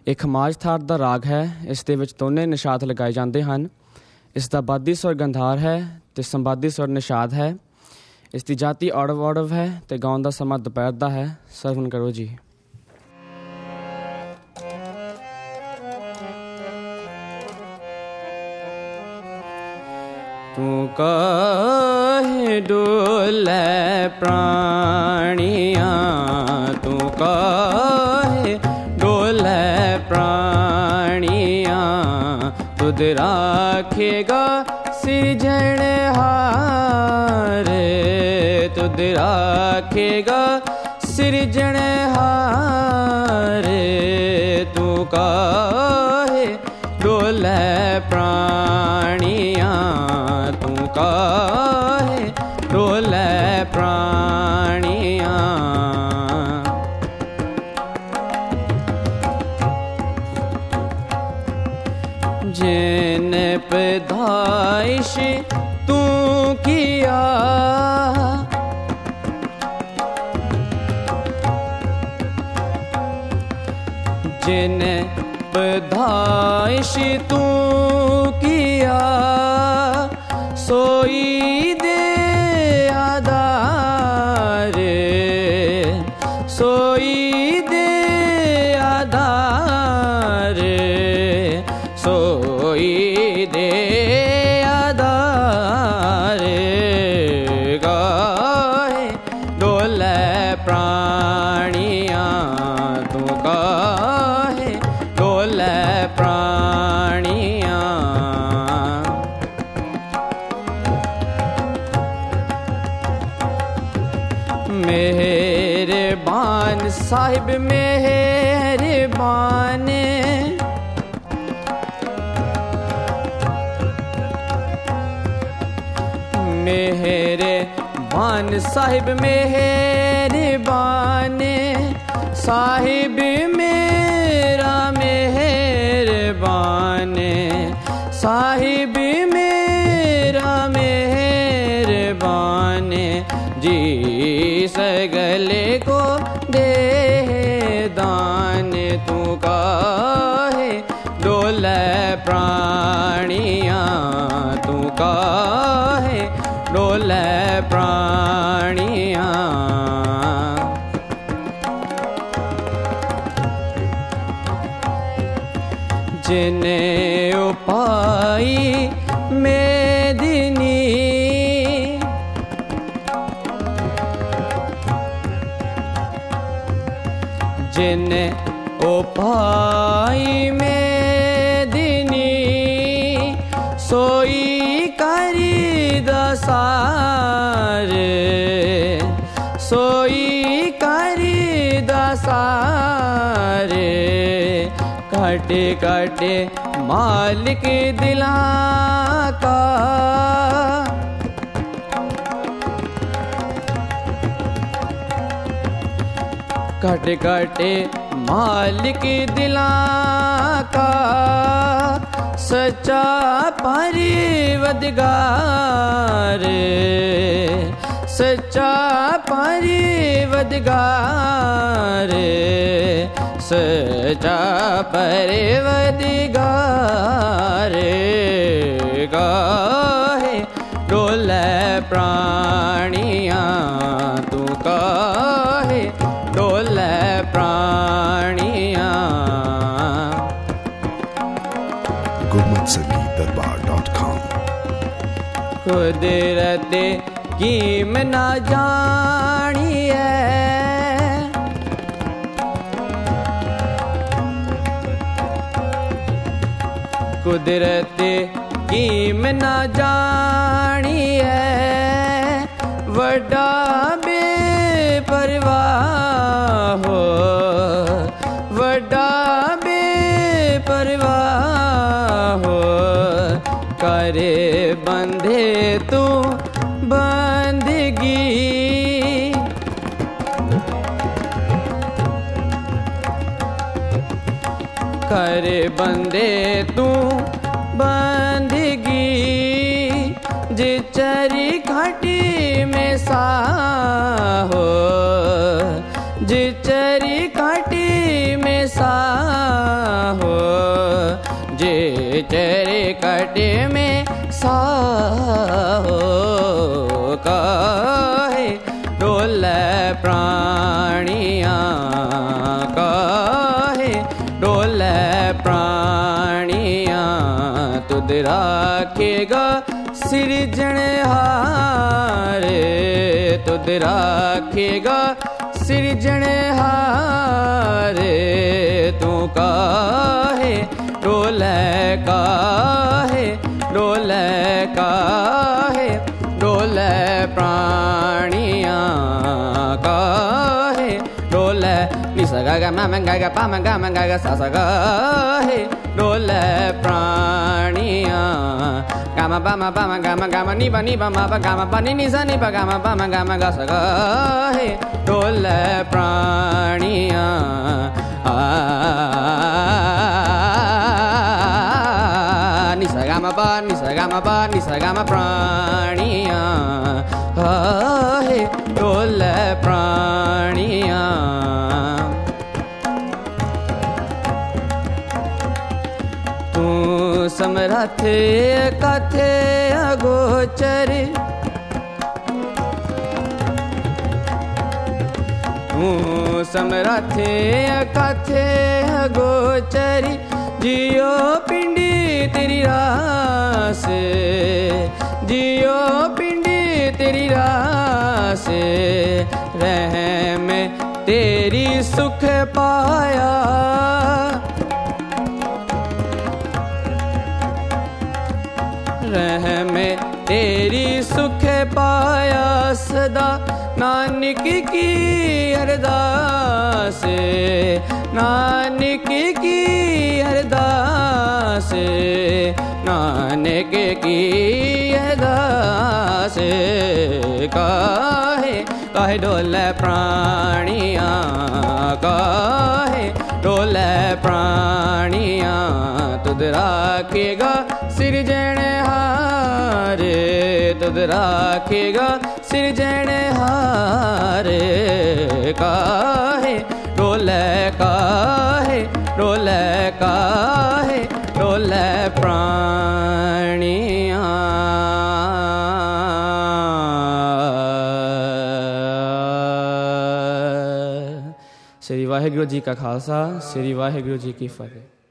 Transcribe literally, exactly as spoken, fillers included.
ਇਹ ਖਮਾਜ ਥਾਰ ਦਾ ਰਾਗ ਹੈ। ਇਸ ਦੇ ਵਿੱਚ ਦੋਨੇ ਨਿਸ਼ਾਦ ਲਗਾਏ ਜਾਂਦੇ ਹਨ। ਇਸ ਦਾ ਬਾਦੀ ਸੁਰ ਗੰਧਾਰ ਹੈ ਅਤੇ ਸੰਬਾਦੀ ਸੁਰ ਨਿਸ਼ਾਦ ਹੈ। ਇਸ ਦੀ ਜਾਤੀ ਔੜਵ ਔੜਵ ਹੈ ਅਤੇ ਗਾਉਣ ਦਾ ਸਮਾਂ ਦੁਪਹਿਰ ਦਾ ਹੈ। ਸਰਵਣ ਕਰੋ ਜੀ। ਤੂੰ ਕਾਹੇ ਡੋਲੇ ਪ੍ਰਾਣੀਆਂ, ਤੂੰ ਕਾਹੇ ਡੋਲੇ ਪ੍ਰਾਣੀਆਂ, ਤੁਧ ਰਾਖੇਗਾ ਸਿਰਜਣਹਾਰ, ਤੁਧ ਰਾਖੇਗਾ ਸਿਰਜਣਹਾਰ। ਤੂੰ ਕਾਹੇ ਡੋਲੇ ਪ੍ਰਾਣੀਆਂ, ਤੂੰ ਕਾਹੇ ਡੋਲੇ ਪ੍ਰਾਣੀਆਂ। ਜਿਨ ਪੈਦਾਇਸ਼ ਤੂੰ ਕੀਆ, ਜਿਨ पैदाइश तू किया, सोई दे आधार, सोई दे आधार, सोई दे आधार। गाहे डोले प्राणियाँ, तू काहे डोले प्राणियाँ। मेहरबान साहिब मेहरबान, मेहरबान साहिब मेहरबान, साहिब मेरा मेहरबान, साहिब मेरा मेहरबान। जी सगले को दे दान, तू काहे डोले प्राणियाँ, तू काहे डोले प्राणियाँ। जिने उपाई मेदिनी, जिने उपाई मेदिनी, सोई करी दसार, सोई करी दसार। काटे काटे मालिक दिला का, काटे काटे मालिक दिला का, सच्चा परिवदगार, सच्चा परिवदगार, सच्चा परिवदगार। गाहे डोले प्राणियाँ, तू काहे डोले प्राणियाँ। गुरमत संगीत दरबार डॉट कॉम। कुदरत कीम ना जानिए, कुदरत कीम ना जानिए, वड्डा बेपरवाह हो, वड्डा बेपरवाह हो। करे बंधे तू बंदगी, करे बंदे तू बंदगी, जिचरी घाटी में सा हो, जिचरी घाटी में सा चेहरे कटे में साहो काहे डोले प्राणिया काहे डोले प्राणिया तुद राखेगा सिरजनहारे तुद राखेगा सिरजनहारे तू काहे डोले काहे डोले काहे डोले प्राणिया काहे डोले निसा गा गा मा गा गा पा मा गा मा गा गा सा सा गा हे डोले प्राणिया गा मा बा मा बा मा गा मा गा मा नी बा नी बा मा बा गा मा बा नी नी सा नी बा गा मा बा मा गा मा गा सा गा हे डोले प्राणिया निसा गा मा बा निसा गा मा बा निसा गा मा प्राणिया हे डोले प्राणिया तू समरथ कथे अगोचर तू समरथ कथे अगोचर जियो पिंडी तेरी रास जियो पिंडी तेरी रास रह में तेरी सुख पाया रह में तेरी सुख पाया सदा नानक की अरदास नानक की अरदास नानक की अरदास काहे काहे डोले प्राणिया काहे डोले प्राणिया तुद राखेगा सिरजनहारे तुद राखेगा सिरजनहारे काहे डोले काहे डोले काहे डोले प्राणिया श्री वाहिगुरु जी का खालसा श्री वाहिगुरु जी की फतेह।